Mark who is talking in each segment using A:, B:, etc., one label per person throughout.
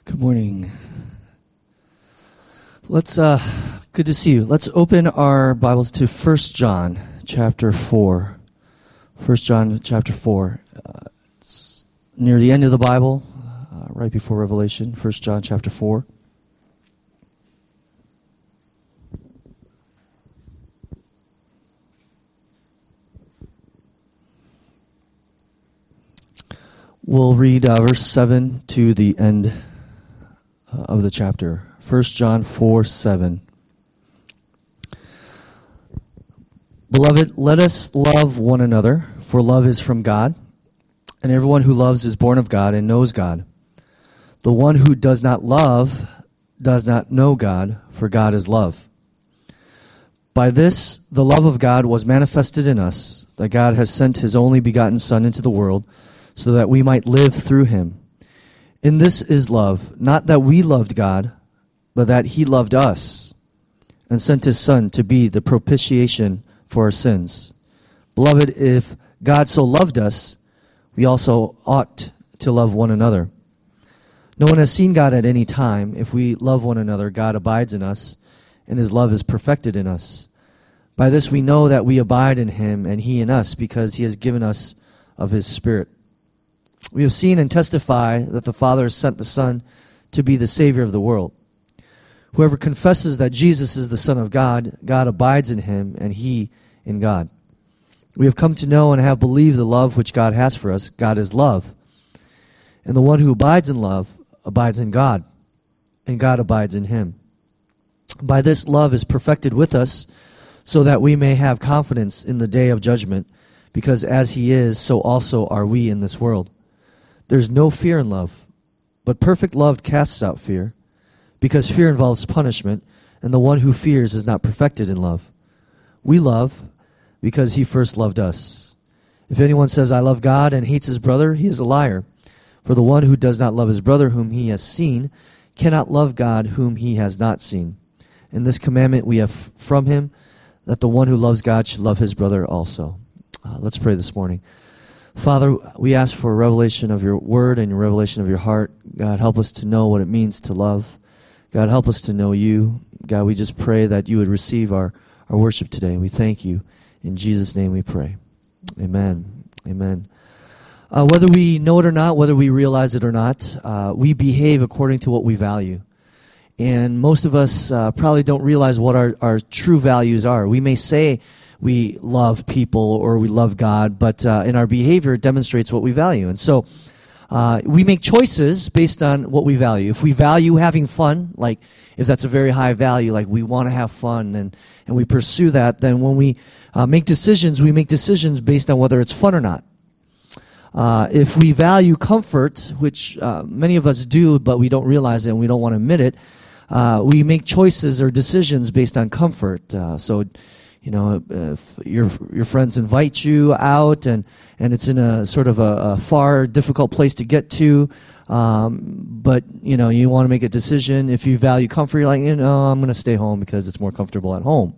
A: Good morning. Good to see you. Let's open our Bibles to 1 John chapter 4. 1 John chapter 4. It's near the end of the Bible, right before Revelation. 1 John chapter 4. We'll read verse 7 to the end of the chapter. 1 John 4:7. Beloved, let us love one another, for love is from God, and everyone who loves is born of God and knows God. The one who does not love does not know God, for God is love. By this, the love of God was manifested in us, that God has sent his only begotten Son into the world, so that we might live through him. In this is love, not that we loved God, but that he loved us and sent his Son to be the propitiation for our sins. Beloved, if God so loved us, we also ought to love one another. No one has seen God at any time. If we love one another, God abides in us, and his love is perfected in us. By this we know that we abide in him, and he in us, because he has given us of his Spirit. We have seen and testify that the Father has sent the Son to be the Savior of the world. Whoever confesses that Jesus is the Son of God, God abides in him, and he in God. We have come to know and have believed the love which God has for us. God is love. And the one who abides in love abides in God, and God abides in him. By this love is perfected with us, so that we may have confidence in the day of judgment, because as he is, so also are we in this world. There's no fear in love, but perfect love casts out fear, because fear involves punishment, and the one who fears is not perfected in love. We love because he first loved us. If anyone says, I love God, and hates his brother, he is a liar. For the one who does not love his brother whom he has seen cannot love God whom he has not seen. And this commandment we have from him, that the one who loves God should love his brother also. Let's pray this morning. Father, we ask for a revelation of your word and a revelation of your heart. God, help us to know what it means to love. God, help us to know you. God, we just pray that you would receive our worship today. We thank you. In Jesus' name we pray. Amen. Amen. Whether we know it or not, whether we realize it or not, we behave according to what we value. And most of us probably don't realize what our true values are. We may say we love people or we love God, but in our behavior it demonstrates what we value. And so we make choices based on what we value. If we value having fun, like if that's a very high value, like we want to have fun and we pursue that, then when we make decisions based on whether it's fun or not. If we value comfort, which many of us do, but we don't realize it and we don't want to admit it, we make choices or decisions based on comfort. So, you know, if your friends invite you out and it's in a sort of a far, difficult place to get to, but, you know, you want to make a decision. If you value comfort, you're like, you know, I'm going to stay home because it's more comfortable at home.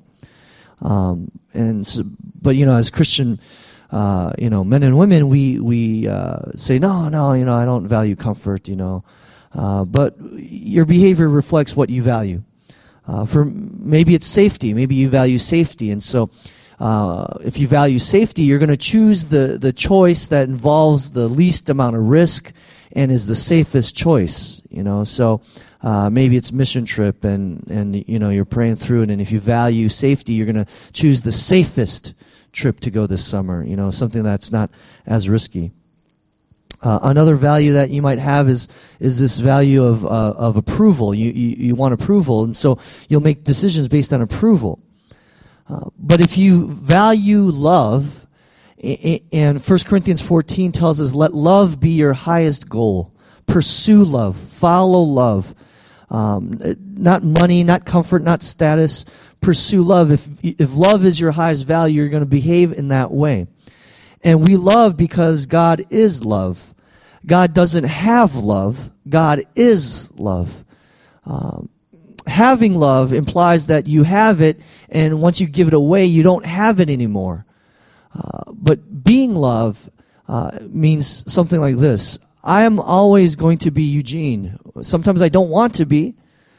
A: But, you know, as Christian, men and women, we say, no, you know, I don't value comfort, you know. But your behavior reflects what you value. For maybe it's safety. Maybe you value safety. And so if you value safety, you're going to choose the choice that involves the least amount of risk and is the safest choice, you know. So maybe it's mission trip and you know, you're praying through it. And if you value safety, you're going to choose the safest trip to go this summer, you know, something that's not as risky. Another value that you might have is this value of approval. You want approval, and so you'll make decisions based on approval. But if you value love, and 1 Corinthians 14 tells us, let love be your highest goal. Pursue love. Follow love. Not money, not comfort, not status. Pursue love. If love is your highest value, you're going to behave in that way. And we love because God is love. God doesn't have love. God is love. Having love implies that you have it, and once you give it away, you don't have it anymore. But being love means something like this. I am always going to be Eugene, Sometimes I don't want to be,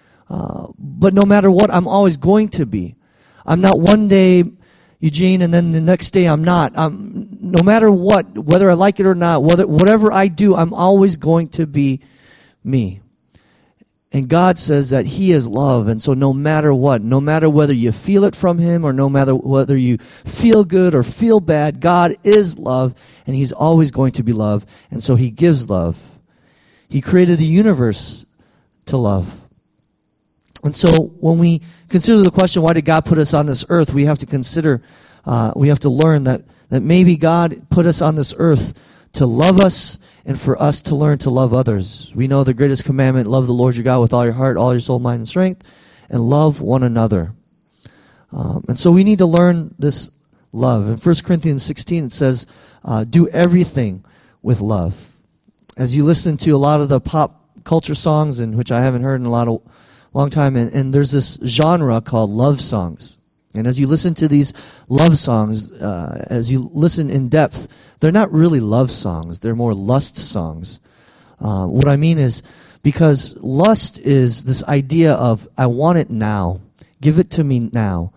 A: but no matter what, I'm always going to be. I'm not one day Eugene and then the next day I'm not. No matter what, whether I like it or not, whatever I do, I'm always going to be me. And God says that He is love, and so no matter what, no matter whether you feel it from Him or no matter whether you feel good or feel bad, God is love, and He's always going to be love, and so He gives love. He created the universe to love. And so when we consider the question, why did God put us on this earth, we have to consider, we have to learn that maybe God put us on this earth to love us and for us to learn to love others. We know the greatest commandment, love the Lord your God with all your heart, all your soul, mind, and strength, and love one another. And so we need to learn this love. In 1 Corinthians 16 it says, do everything with love. As you listen to a lot of the pop culture songs, in which I haven't heard in a long time, and there's this genre called love songs. And as you listen to these love songs, as you listen in depth, they're not really love songs. They're more lust songs. What I mean is, because lust is this idea of, I want it now. Give it to me now.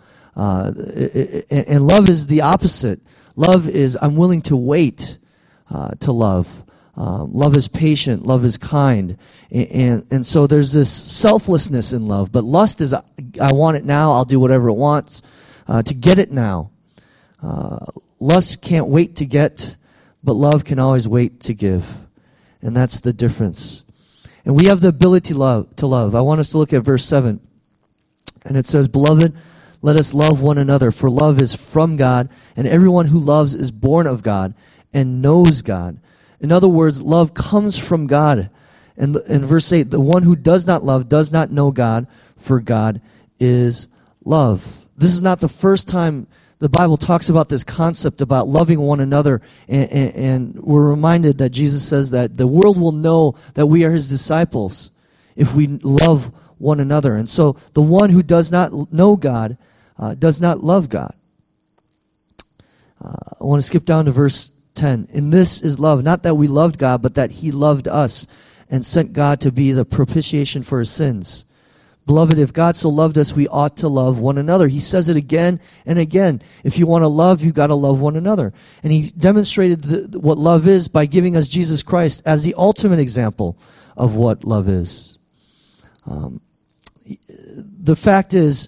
A: And love is the opposite. Love is, I'm willing to wait to love. Love is patient. Love is kind. And so there's this selflessness in love. But lust is, I want it now. I'll do whatever it wants to get it now. Lust can't wait to get, but love can always wait to give. And that's the difference. And we have the ability to love. I want us to look at verse 7. And it says, Beloved, let us love one another, for love is from God, and everyone who loves is born of God and knows God. In other words, love comes from God. And in verse 8, the one who does not love does not know God, for God is love. This is not the first time the Bible talks about this concept about loving one another. And we're reminded that Jesus says that the world will know that we are His disciples if we love one another. And so the one who does not know God does not love God. I want to skip down to verse 10. And this is love, not that we loved God, but that He loved us and sent God to be the propitiation for our sins. Beloved, if God so loved us, we ought to love one another. He says it again and again. If you want to love, you've got to love one another. And He demonstrated what love is by giving us Jesus Christ as the ultimate example of what love is. The fact is,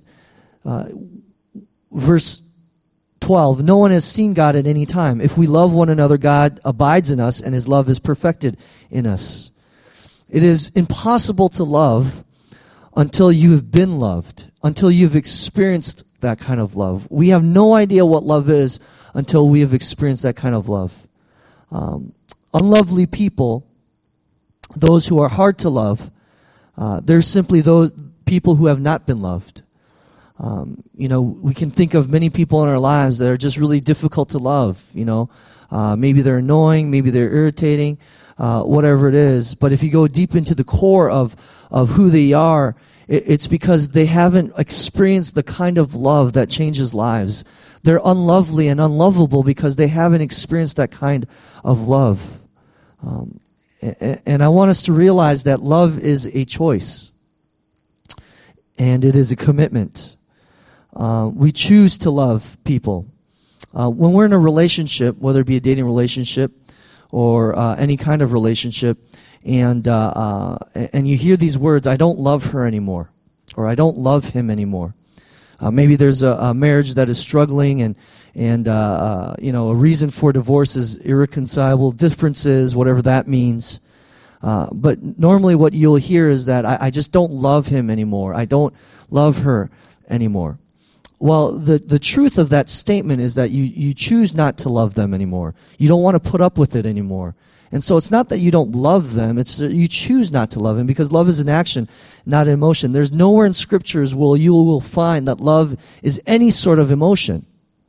A: verse 12, no one has seen God at any time. If we love one another, God abides in us, and His love is perfected in us. It is impossible to love until you have been loved, until you've experienced that kind of love. We have no idea what love is until we have experienced that kind of love. Unlovely people, those who are hard to love, they're simply those people who have not been loved. We can think of many people in our lives that are just really difficult to love. Maybe they're annoying, maybe they're irritating, whatever it is. But if you go deep into the core of who they are, it's because they haven't experienced the kind of love that changes lives. They're unlovely and unlovable because they haven't experienced that kind of love. And I want us to realize that love is a choice. And it is a commitment. We choose to love people. When we're in a relationship, whether it be a dating relationship or any kind of relationship, and you hear these words, I don't love her anymore, or I don't love him anymore. Maybe there's a marriage that is struggling, and a reason for divorce is irreconcilable differences, whatever that means. But normally what you'll hear is that I just don't love him anymore. I don't love her anymore. Well, the truth of that statement is that you choose not to love them anymore. You don't want to put up with it anymore. And so it's not that you don't love them, it's that you choose not to love them, because love is an action, not an emotion. There's nowhere in Scriptures where you will find that love is any sort of emotion.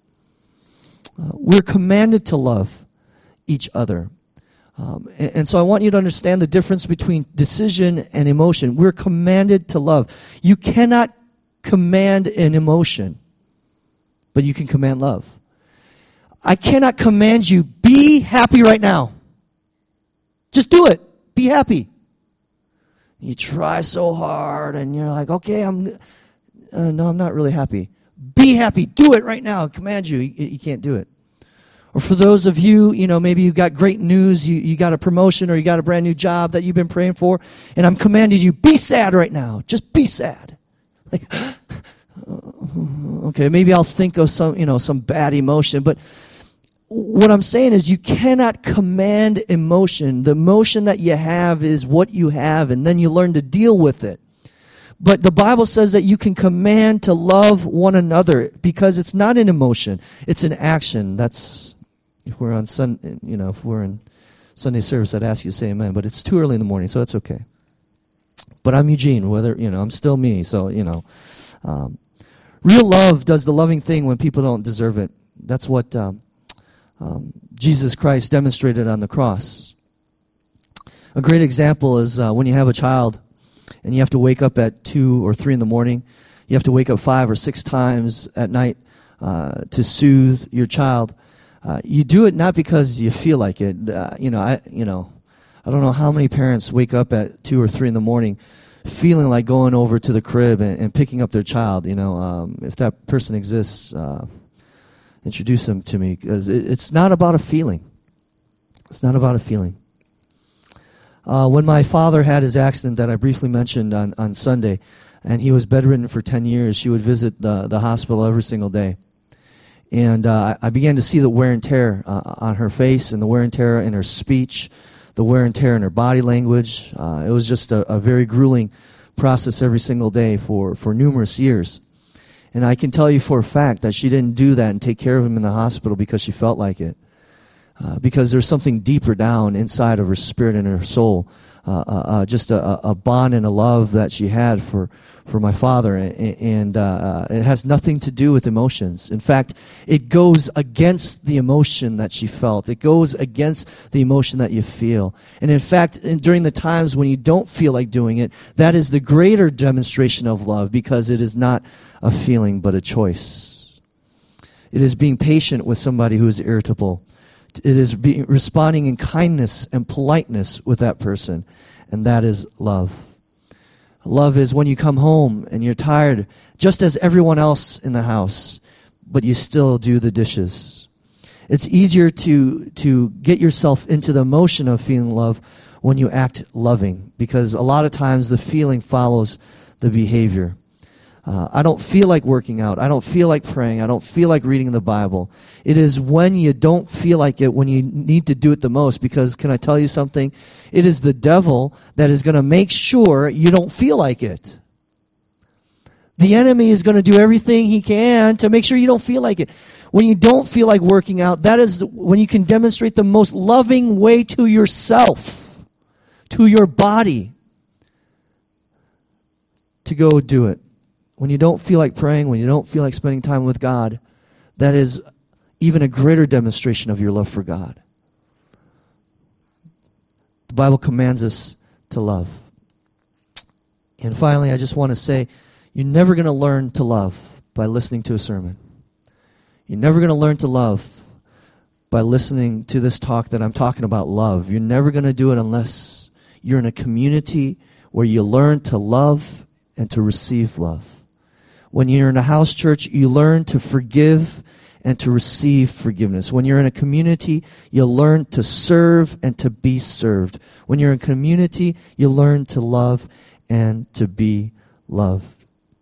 A: We're commanded to love each other. And so I want you to understand the difference between decision and emotion. We're commanded to love. You cannot command an emotion, but you can command love. I cannot command you, be happy right now. Just do it. Be happy. You try so hard, and you're like, okay, no, I'm not really happy. Be happy. Do it right now. I command you. You can't do it. Or for those of you, maybe you got great news. You got a promotion or you got a brand new job that you've been praying for, and I'm commanding you, be sad right now. Just be sad. Like, okay, maybe I'll think of some bad emotion, but what I'm saying is you cannot command emotion. The emotion that you have is what you have, and then you learn to deal with it. But the Bible says that you can command to love one another because it's not an emotion, it's an action. That's if we're on if we're in Sunday service, I'd ask you to say amen. But it's too early in the morning, so that's okay. But I'm Eugene. I'm still me. So real love does the loving thing when people don't deserve it. That's what Jesus Christ demonstrated on the cross. A great example is when you have a child and you have to wake up at 2 or 3 in the morning. You have to wake up 5 or 6 times at night to soothe your child. You do it not because you feel like it. I don't know how many parents wake up at 2 or 3 in the morning feeling like going over to the crib and picking up their child. If that person exists, introduce them to me, because it's not about a feeling. It's not about a feeling. When my father had his accident that I briefly mentioned on Sunday, and he was bedridden for 10 years, she would visit the hospital every single day. And I began to see the wear and tear on her face, and the wear and tear in her speech, the wear and tear in her body language. It was just a very grueling process every single day for numerous years. And I can tell you for a fact that she didn't do that and take care of him in the hospital because she felt like it. Because there's something deeper down inside of her spirit and her soul. Just a bond and a love that she had for my father. And it has nothing to do with emotions. In fact, it goes against the emotion that she felt. It goes against the emotion that you feel. And in fact, during the times when you don't feel like doing it, that is the greater demonstration of love, because it is not a feeling but a choice. It is being patient with somebody who is irritable. It is responding in kindness and politeness with that person, and that is love. Love is when you come home and you're tired, just as everyone else in the house, but you still do the dishes. It's easier to get yourself into the emotion of feeling love when you act loving, because a lot of times the feeling follows the behavior. I don't feel like working out. I don't feel like praying. I don't feel like reading the Bible. It is when you don't feel like it, when you need to do it the most, because can I tell you something? It is the devil that is going to make sure you don't feel like it. The enemy is going to do everything he can to make sure you don't feel like it. When you don't feel like working out, that is when you can demonstrate the most loving way to yourself, to your body, to go do it. When you don't feel like praying, when you don't feel like spending time with God, that is even a greater demonstration of your love for God. The Bible commands us to love. And finally, I just want to say, you're never going to learn to love by listening to a sermon. You're never going to learn to love by listening to this talk that I'm talking about love. You're never going to do it unless you're in a community where you learn to love and to receive love. When you're in a house church, you learn to forgive and to receive forgiveness. When you're in a community, you learn to serve and to be served. When you're in a community, you learn to love and to be loved.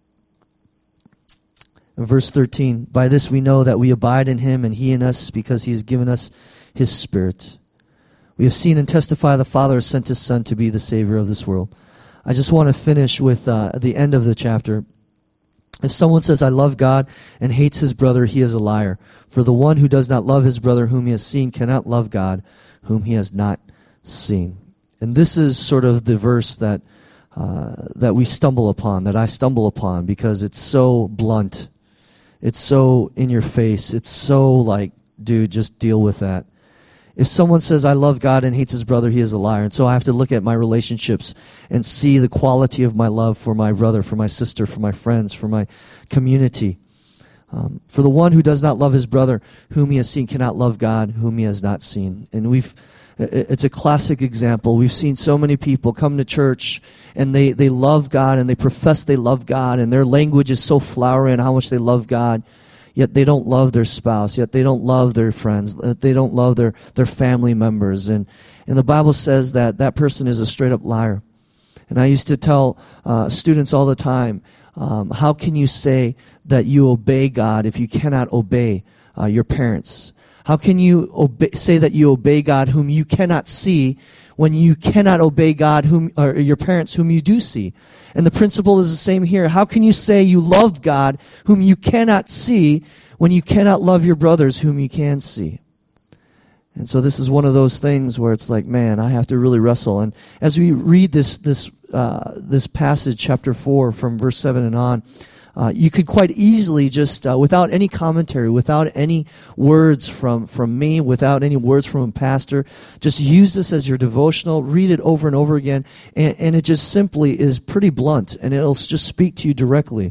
A: In verse 13, by this we know that we abide in him and he in us, because he has given us his Spirit. We have seen and testify the Father has sent his Son to be the Savior of this world. I just want to finish with the end of the chapter. If someone says, I love God, and hates his brother, he is a liar. For the one who does not love his brother whom he has seen cannot love God whom he has not seen. And this is sort of the verse that we stumble upon, that I stumble upon, because it's so blunt. It's so in your face. It's so like, dude, just deal with that. If someone says, I love God and hates his brother, he is a liar. And so I have to look at my relationships and see the quality of my love for my brother, for my sister, for my friends, for my community. For the one who does not love his brother whom he has seen cannot love God whom he has not seen. And we've It's a classic example. We've seen so many people come to church and they love God and they profess they love God and their language is so flowery on how much they love God, yet they don't love their spouse, yet they don't love their friends, they don't love their family members. And the Bible says that that person is a straight up liar. And I used to tell students all the time, how can you say that you obey God if you cannot obey your parents? How can you say that you obey God whom you cannot see when you cannot obey God or your parents whom you do see? And the principle is the same here. How can you say you love God whom you cannot see when you cannot love your brothers whom you can see? And so this is one of those things where it's like, man, I have to really wrestle. And as we read this passage, chapter 4, from verse 7 and on, you could quite easily just, without any commentary, without any words from me, without any words from a pastor, just use this as your devotional, read it over and over again, and it just simply is pretty blunt, and it'll just speak to you directly.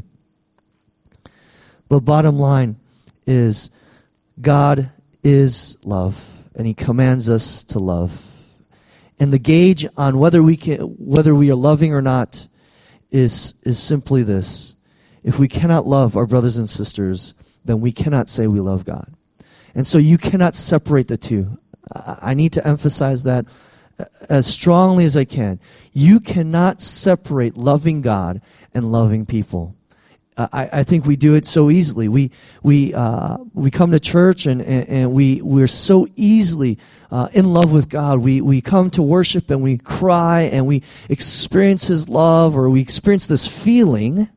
A: But bottom line is, God is love, and He commands us to love. And the gauge on whether we are loving or not is simply this. If we cannot love our brothers and sisters, then we cannot say we love God. And so you cannot separate the two. I need to emphasize that as strongly as I can. You cannot separate loving God and loving people. I think we do it so easily. We come to church and we're so easily in love with God. We come to worship and we cry and we experience His love, or we experience this feeling.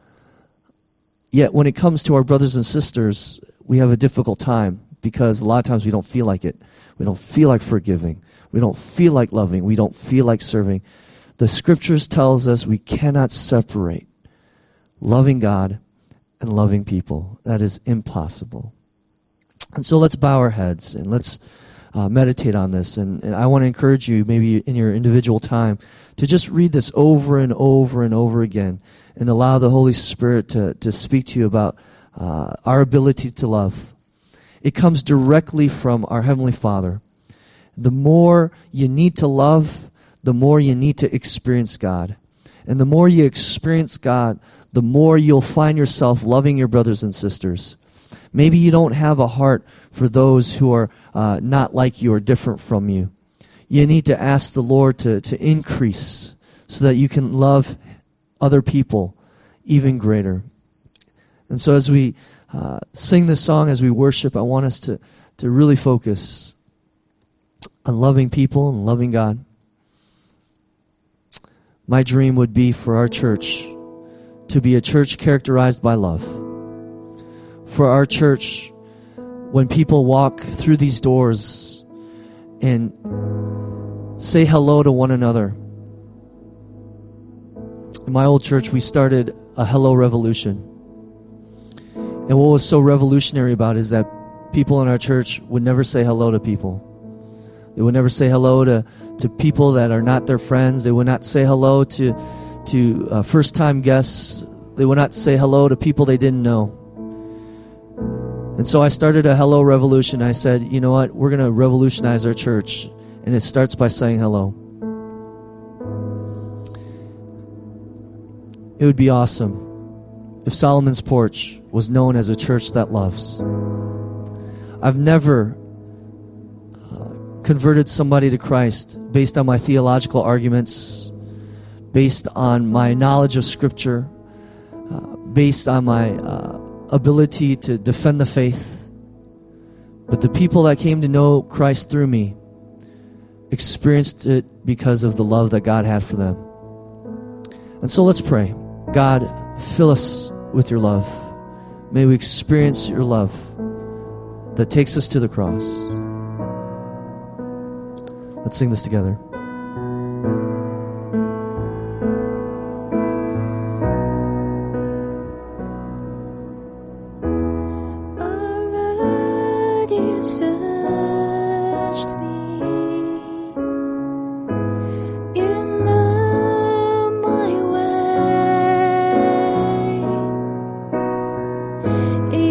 A: Yet when it comes to our brothers and sisters, we have a difficult time because a lot of times we don't feel like it. We don't feel like forgiving. We don't feel like loving. We don't feel like serving. The Scriptures tells us we cannot separate loving God and loving people. That is impossible. And so let's bow our heads and let's meditate on this. And I want to encourage you, maybe in your individual time, to just read this over and over and over again, and allow the Holy Spirit to speak to you about our ability to love. It comes directly from our Heavenly Father. The more you need to love, the more you need to experience God. And the more you experience God, the more you'll find yourself loving your brothers and sisters. Maybe you don't have a heart for those who are not like you or different from you. You need to ask the Lord to increase so that you can love other people even greater. And so as we sing this song, as we worship, I want us to really focus on loving people and loving God. My dream would be for our church to be a church characterized by love. For our church, when people walk through these doors and say hello to one another. In my old church, we started a hello revolution. And what was so revolutionary about it is that people in our church would never say hello to people. They would never say hello to people that are not their friends. They would not say hello to first-time guests. They would not say hello to people they didn't know. And so I started a hello revolution. I said, you know what? We're going to revolutionize our church. And it starts by saying hello. It would be awesome if Solomon's Porch was known as a church that loves. I've never converted somebody to Christ based on my theological arguments, based on my knowledge of Scripture, based on my ability to defend the faith. But the people that came to know Christ through me experienced it because of the love that God had for them. And so let's pray. God, fill us with your love. May we experience your love that takes us to the cross. Let's sing this together.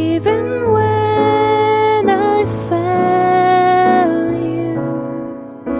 B: Even when I fail you,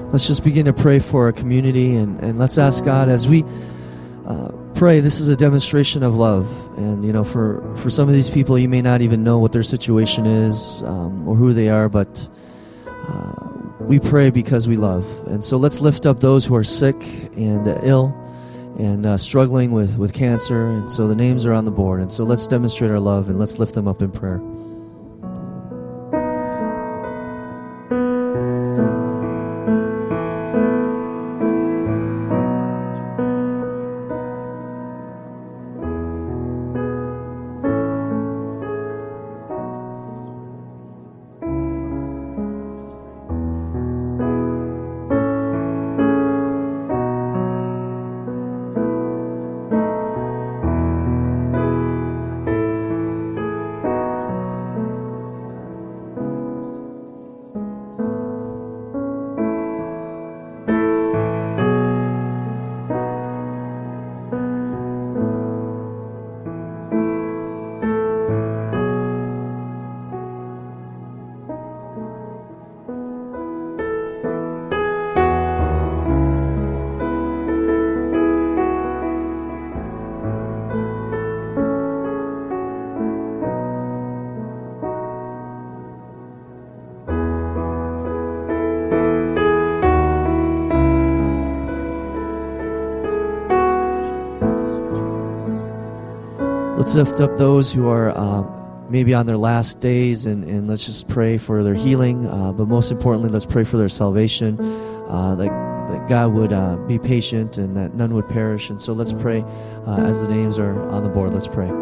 A: Let's just begin to pray for our community, and let's ask God as we pray. This is a demonstration of love, and for some of these people, you may not even know what their situation is or who they are, but we pray because we love. And so let's lift up those who are sick and ill and struggling with cancer, and so the names are on the board, and so let's demonstrate our love and let's lift them up in prayer. Let's lift up those who are maybe on their last days, and let's just pray for their healing. But most importantly, let's pray for their salvation, that God would be patient and that none would perish. And so let's pray as the names are on the board. Let's pray.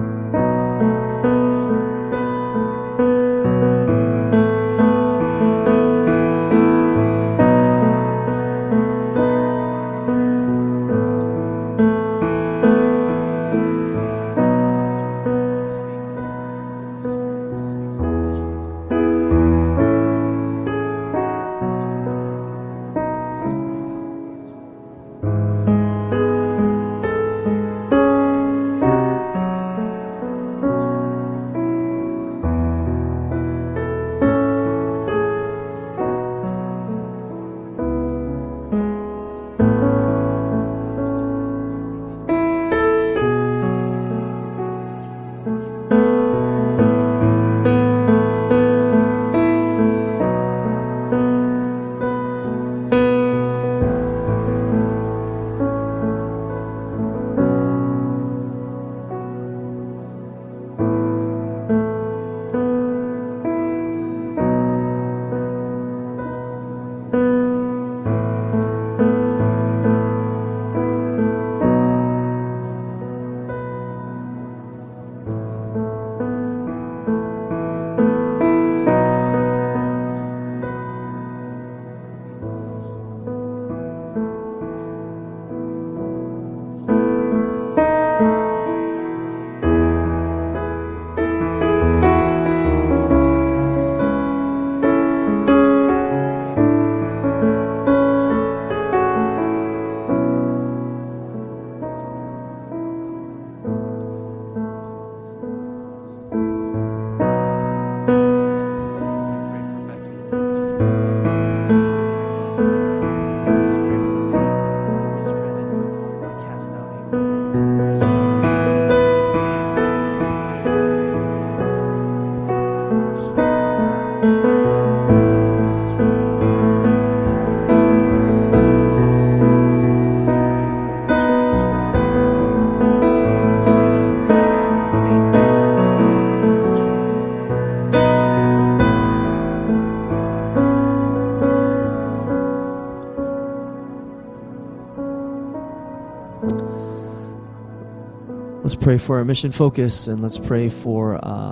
A: Let's pray for our mission focus, and let's pray for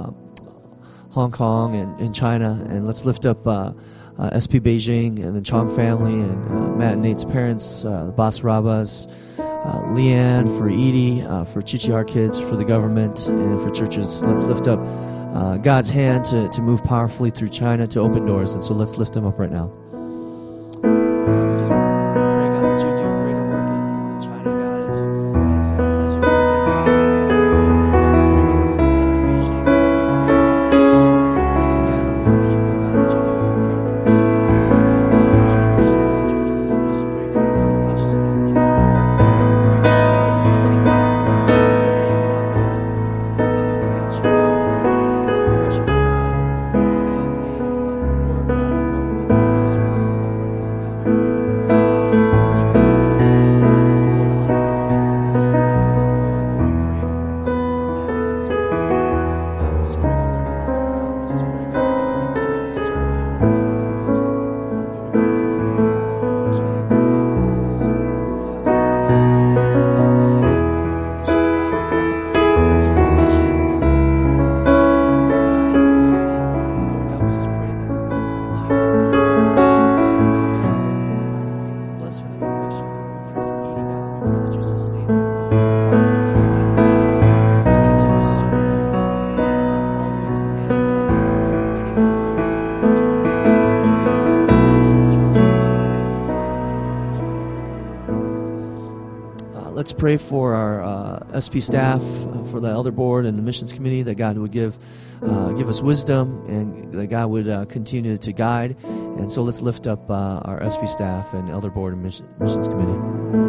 A: Hong Kong and China, and let's lift up SP Beijing and the Chong family and Matt and Nate's parents, the Bas Rabas, Leanne, for Edie, for Chichihar kids, for the government, and for churches. Let's lift up God's hand to move powerfully through China to open doors, and so let's lift them up right now. God, we just pray, God, that you do a greater work in China, God, as you move there, God. We pray for SP Beijing, God. We pray, Father, that you gathering people, God, that you do incredible work, God, large church, small church, pray for our SP staff, for the elder board and the missions committee, that God would give us wisdom, and that God would continue to guide. And so let's lift up our SP staff and elder board and missions committee.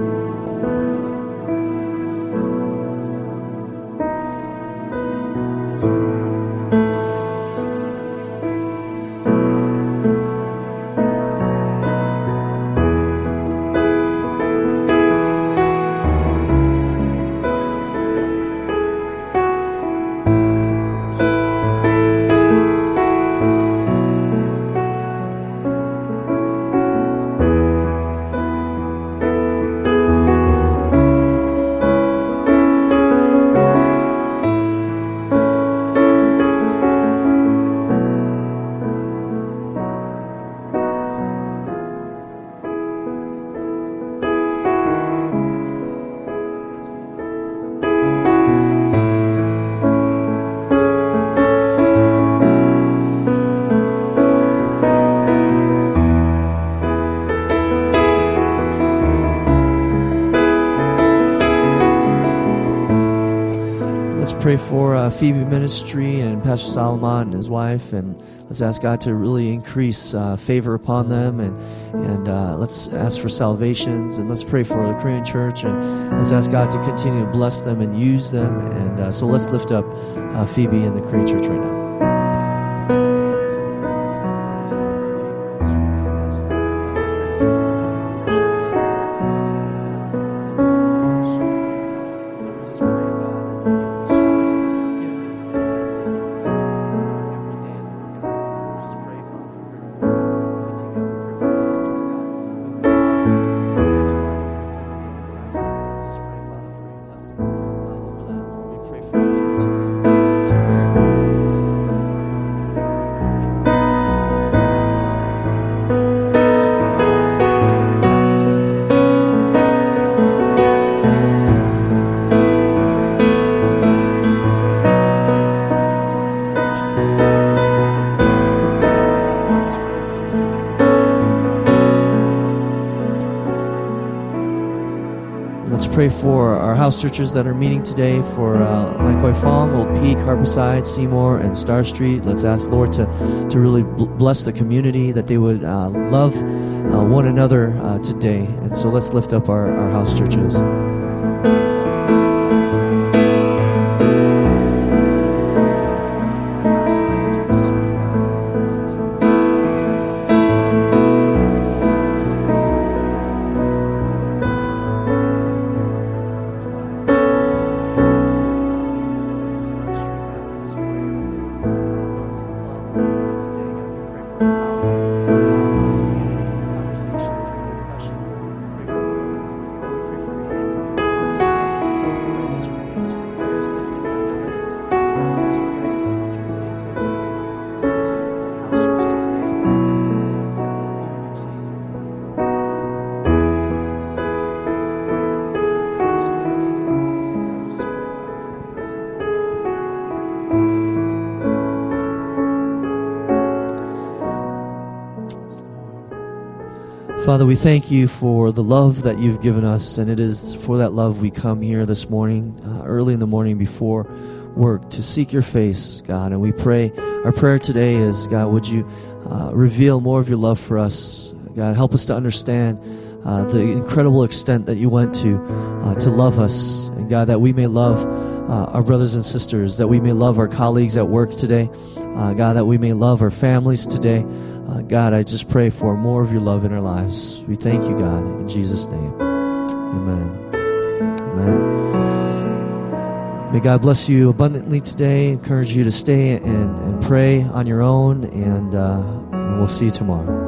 A: Pray for Phoebe Ministry and Pastor Solomon and his wife, and let's ask God to really increase favor upon them, and let's ask for salvations, and let's pray for the Korean church, and let's ask God to continue to bless them and use them. And so let's lift up Phoebe and the Korean church right now. Pray for our house churches that are meeting today, for Lan Kwai Fong, Old Peak, Harborside, Seymour, and Star Street. Let's ask Lord to really bless the community, that they would love one another today. And so let's lift up our house churches. Father, we thank you for the love that you've given us, and it is for that love we come here this morning, early in the morning before work, to seek your face, God. And we pray, our prayer today is, God, would you reveal more of your love for us? God, help us to understand the incredible extent that you went to love us. And God, that we may love our brothers and sisters, that we may love our colleagues at work today, God, that we may love our families today. God, I just pray for more of your love in our lives. We thank you, God, in Jesus' name. Amen. Amen. May God bless you abundantly today. Encourage you to stay and pray on your own, and we'll see you tomorrow.